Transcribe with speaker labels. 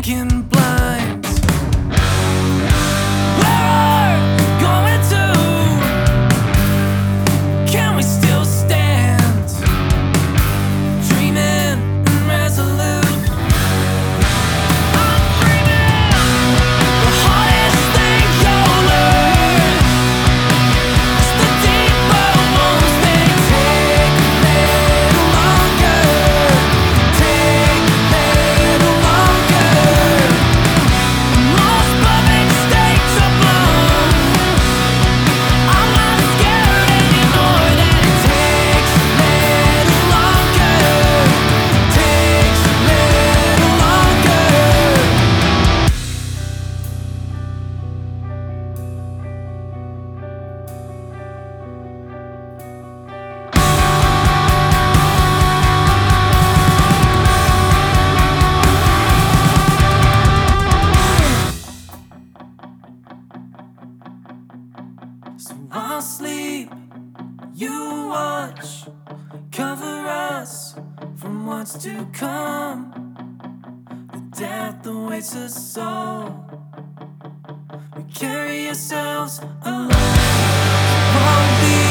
Speaker 1: thinking blind. Where are we going to? Can we still stand? Dreaming and resolute. I'm dreaming the hardest thing you'll learn is the deeper wounds they take a little longer. Take a little longer. Most perfect states are blown. I'm not scared anymore that it takes a little longer. Takes a little longer. So I'll sleep, you watch, cover us from what's to come. The death awaits us all. We carry ourselves alone. Won't be